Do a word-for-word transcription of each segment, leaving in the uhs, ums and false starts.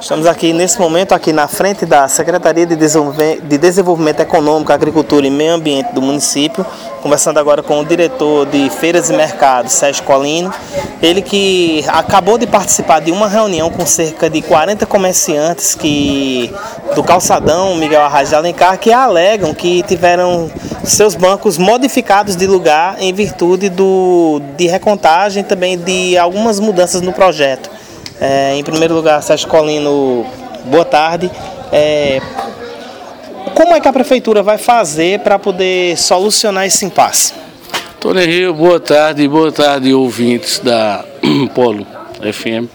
Estamos aqui nesse momento aqui na frente da Secretaria de Desenvolvimento Econômico, Agricultura e Meio Ambiente do município, conversando agora com o diretor de Feiras e Mercados, Sérgio Colino. Ele que acabou de participar de uma reunião com cerca de quarenta comerciantes que, do calçadão Miguel Arraes de Alencar, que alegam que tiveram seus bancos modificados de lugar em virtude do, de recontagem e também de algumas mudanças no projeto. É, em primeiro lugar, Sérgio Colino, boa tarde. É, como é que a Prefeitura vai fazer para poder solucionar esse impasse? Tony Rio, boa tarde, boa tarde, ouvintes da Polo F M.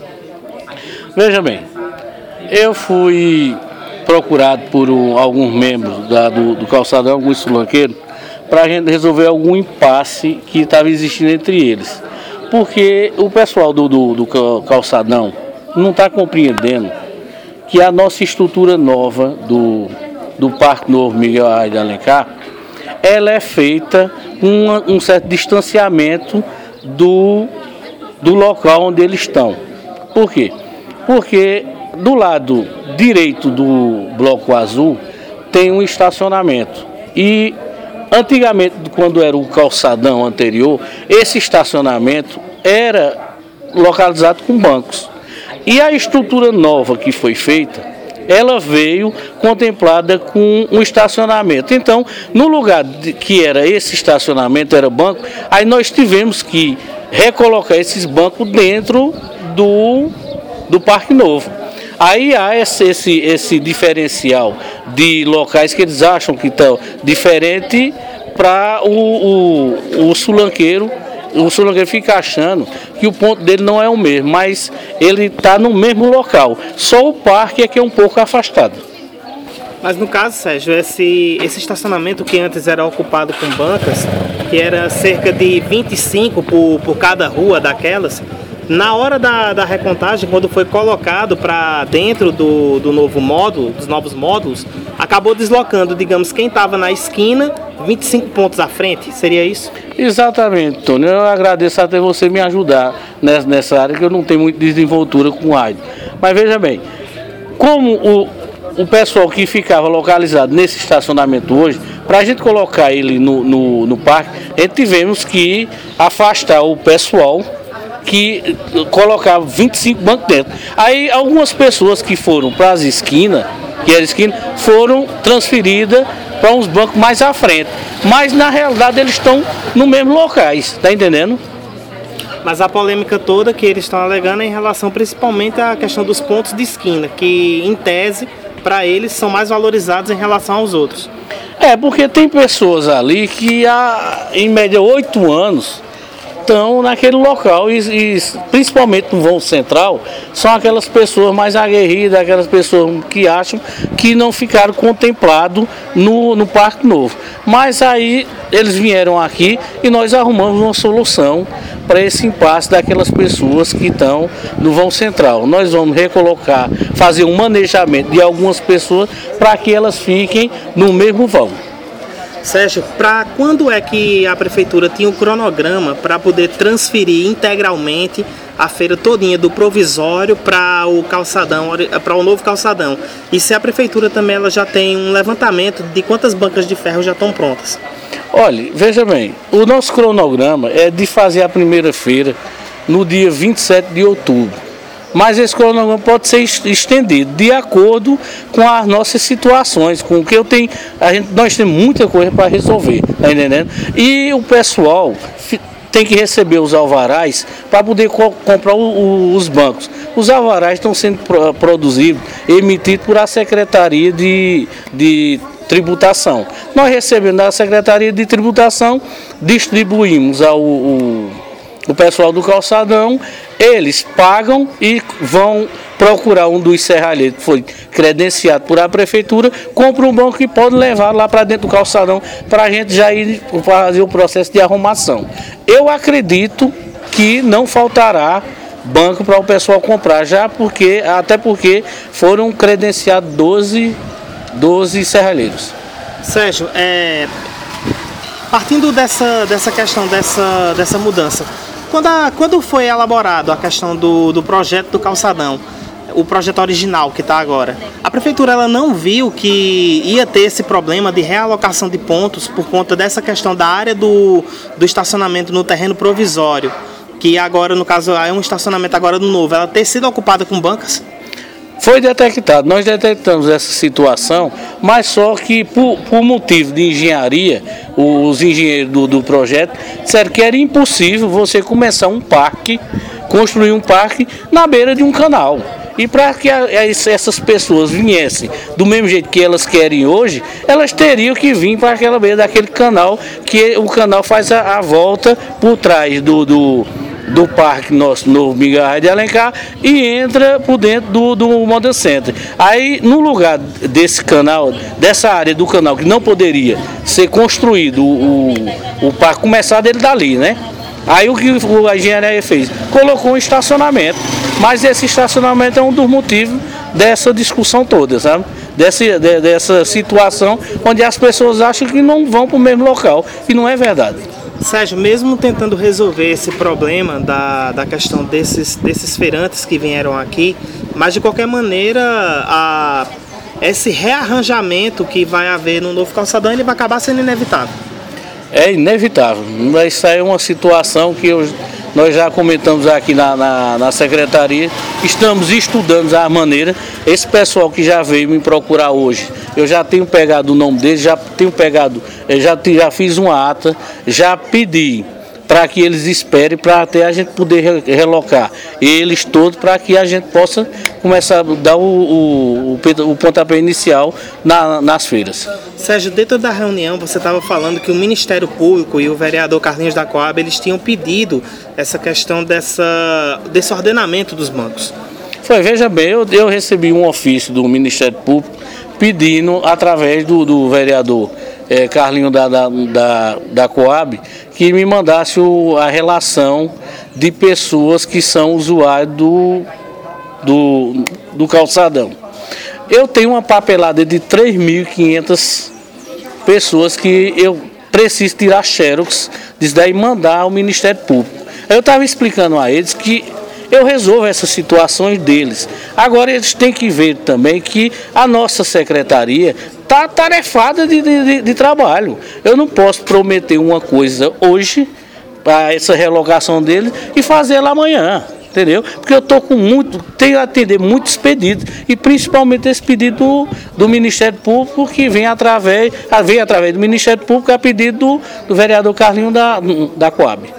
Veja bem, eu fui procurado por um, alguns membros da, do, do calçadão, alguns sulanqueiros, para a gente resolver algum impasse que estava existindo entre eles. Porque o pessoal do, do, do calçadão não está compreendendo que a nossa estrutura nova do, do Parque Novo Miguel Arraes de Alencar, ela é feita com uma, um certo distanciamento do, do local onde eles estão. Por quê? Porque do lado direito do bloco azul tem um estacionamento e antigamente, quando era o calçadão anterior, esse estacionamento era localizado com bancos. E a estrutura nova que foi feita, ela veio contemplada com um estacionamento. Então, no lugar de, que era esse estacionamento, era banco, aí nós tivemos que recolocar esses bancos dentro do, do Parque Novo. Aí há esse, esse, esse diferencial de locais que eles acham que estão diferentes para o, o, o sulanqueiro. O sulanqueiro fica achando que o ponto dele não é o mesmo, mas ele está no mesmo local. Só o parque é que é um pouco afastado. Mas no caso, Sérgio, esse, esse estacionamento que antes era ocupado com bancas, que era cerca de vinte e cinco por, por cada rua daquelas, na hora da, da recontagem, quando foi colocado para dentro do, do novo módulo, dos novos módulos, acabou deslocando, digamos, quem estava na esquina, vinte e cinco pontos à frente, seria isso? Exatamente, Tony. Eu agradeço até você me ajudar nessa, nessa área, que eu não tenho muita desenvoltura com rádio. Mas veja bem, como o, o pessoal que ficava localizado nesse estacionamento hoje, para a gente colocar ele no, no, no parque, a gente tivemos que afastar o pessoal que colocava vinte e cinco bancos dentro. Aí algumas pessoas que foram para as esquinas, que era esquina, foram transferidas para uns bancos mais à frente. Mas na realidade eles estão no mesmo locais, tá entendendo? Mas a polêmica toda que eles estão alegando é em relação principalmente à questão dos pontos de esquina, que em tese, para eles, são mais valorizados em relação aos outros. É, porque tem pessoas ali que há, em média, oito anos estão naquele local e, e principalmente no vão central, são aquelas pessoas mais aguerridas, aquelas pessoas que acham que não ficaram contemplados no, no Parque Novo. Mas aí eles vieram aqui e nós arrumamos uma solução para esse impasse daquelas pessoas que estão no vão central. Nós vamos recolocar, fazer um manejamento de algumas pessoas para que elas fiquem no mesmo vão. Sérgio, para quando é que a Prefeitura tinha um cronograma para poder transferir integralmente a feira todinha do provisório para o calçadão, para o novo calçadão? E se a Prefeitura também ela já tem um levantamento de quantas bancas de ferro já estão prontas? Olha, veja bem, o nosso cronograma é de fazer a primeira feira no dia vinte e sete de outubro. Mas esse cronograma pode ser estendido de acordo com as nossas situações, com o que eu tenho. A gente, nós temos muita coisa para resolver, tá entendendo? E o pessoal tem que receber os alvarás para poder co comprar o, o, os bancos. Os alvarás estão sendo pro, produzidos, emitidos por a Secretaria de, de Tributação. Nós recebemos da Secretaria de Tributação, distribuímos ao o, o pessoal do calçadão, eles pagam e vão procurar um dos serralheiros que foi credenciado por a Prefeitura, compra um banco e pode levar lá para dentro do calçadão para a gente já ir fazer o processo de arrumação. Eu acredito que não faltará banco para o pessoal comprar, já porque, até porque foram credenciados doze, doze serralheiros. Sérgio, é, partindo dessa, dessa questão, dessa, dessa mudança, Quando, a, quando foi elaborado a questão do, do projeto do calçadão, o projeto original que está agora. A prefeitura ela não viu que ia ter esse problema de realocação de pontos por conta dessa questão da área do, do estacionamento no terreno provisório, que agora, no caso, é um estacionamento agora do novo, ela ter sido ocupada com bancas? Foi detectado, nós detectamos essa situação, mas só que por, por motivo de engenharia, os engenheiros do, do projeto disseram que era impossível você começar um parque, construir um parque na beira de um canal. E para que a, a, essas pessoas viessem do mesmo jeito que elas querem hoje, elas teriam que vir para aquela beira daquele canal, que o canal faz a, a volta por trás do... do do parque nosso novo Miguel Arraes de Alencar e entra por dentro do, do Model Center. Aí, no lugar desse canal, dessa área do canal que não poderia ser construído o, o, o parque, começar dele dali, né? Aí o que a engenharia fez? Colocou um estacionamento, mas esse estacionamento é um dos motivos dessa discussão toda, sabe? Dessa, de, dessa situação onde as pessoas acham que não vão para o mesmo local, e não é verdade. Sérgio, mesmo tentando resolver esse problema da, da questão desses, desses feirantes que vieram aqui, mas de qualquer maneira, a, esse rearranjamento que vai haver no novo calçadão, ele vai acabar sendo inevitável. É inevitável. Isso aí é uma situação que eu, nós já comentamos aqui na, na, na secretaria, estamos estudando a maneira. Esse pessoal que já veio me procurar hoje, eu já tenho pegado o nome deles, já tenho pegado, já, já fiz uma ata, já pedi para que eles esperem para até a gente poder relocar eles todos, para que a gente possa começar a dar o, o, o pontapé inicial na, nas feiras. Sérgio, dentro da reunião você estava falando que o Ministério Público e o vereador Carlinhos da Coab, eles tinham pedido essa questão dessa, desse ordenamento dos bancos. Foi, veja bem, eu, eu recebi um ofício do Ministério Público pedindo, através do, do vereador é, Carlinhos da, da, da, da Coab, que me mandasse o, a relação de pessoas que são usuários do, do, do calçadão. Eu tenho uma papelada de três mil e quinhentas pessoas que eu preciso tirar xerox disso daí e mandar ao Ministério Público. Eu estava explicando a eles que eu resolvo essas situações deles. Agora eles têm que ver também que a nossa secretaria está tarefada de, de, de trabalho. Eu não posso prometer uma coisa hoje para essa relocação deles e fazer ela amanhã. Entendeu? Porque eu estou com muito, tenho a atender muitos pedidos, e principalmente esse pedido do, do Ministério Público, que vem através, vem através do Ministério Público a pedido do, do vereador Carlinhos da, da Coab.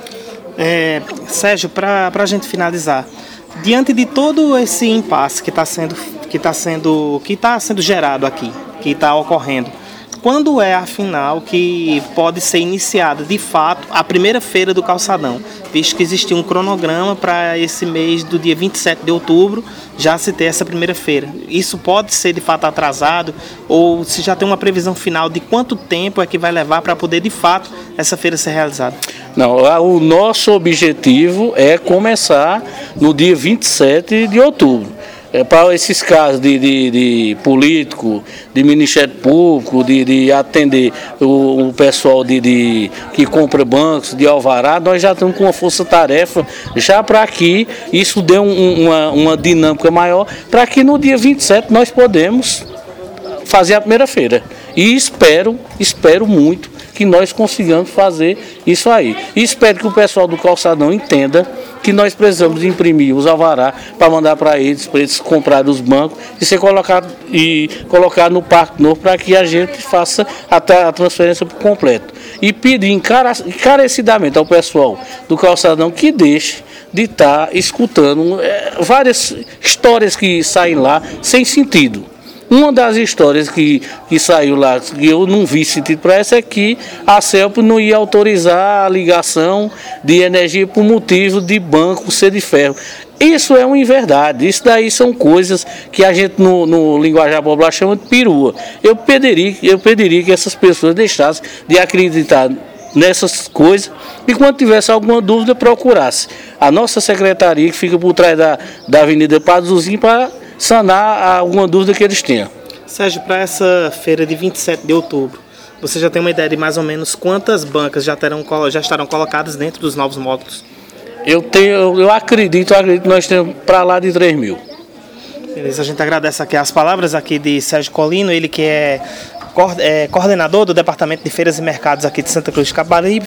É, Sérgio, para a gente finalizar, diante de todo esse impasse que está sendo, que está sendo, que está sendo gerado aqui, que está ocorrendo, quando é, afinal, que pode ser iniciada, de fato, a primeira feira do calçadão? Visto que existe um cronograma para esse mês do dia vinte e sete de outubro, já se ter essa primeira feira. Isso pode ser, de fato, atrasado? Ou se já tem uma previsão final de quanto tempo é que vai levar para poder, de fato, essa feira ser realizada? Não, o nosso objetivo é começar no dia vinte e sete de outubro. É, para esses casos de, de, de político, de Ministério Público, de, de atender o, o pessoal de, de, que compra bancos, de alvará, nós já estamos com uma força-tarefa já para que isso dê um, uma, uma dinâmica maior, para que no dia vinte e sete nós podemos fazer a primeira feira. E espero, espero muito que nós consigamos fazer isso aí. E espero que o pessoal do calçadão entenda que nós precisamos imprimir os alvará para mandar para eles, para eles comprarem os bancos e ser colocado e colocar no Parque Novo, para que a gente faça a, a transferência por completo. E pedir encarecidamente ao pessoal do calçadão que deixe de estar tá escutando é, várias histórias que saem lá sem sentido. Uma das histórias que, que saiu lá, que eu não vi sentido para essa, é que a CELP não ia autorizar a ligação de energia por motivo de banco ser de ferro. Isso é uma inverdade, isso daí são coisas que a gente no, no linguajar popular chama de perua. Eu pediria, eu pediria que essas pessoas deixassem de acreditar nessas coisas e quando tivesse alguma dúvida procurasse a nossa secretaria, que fica por trás da, da Avenida Pazuzinho, para sanar alguma dúvida que eles tenham. Sérgio, para essa feira de vinte e sete de outubro, você já tem uma ideia de mais ou menos quantas bancas já, terão, já estarão colocadas dentro dos novos módulos? Eu, tenho, eu acredito, eu acredito que nós temos para lá de três mil. Beleza, a gente agradece aqui as palavras aqui de Sérgio Colino, ele que é, é coordenador do Departamento de Feiras e Mercados aqui de Santa Cruz de Capibaribe,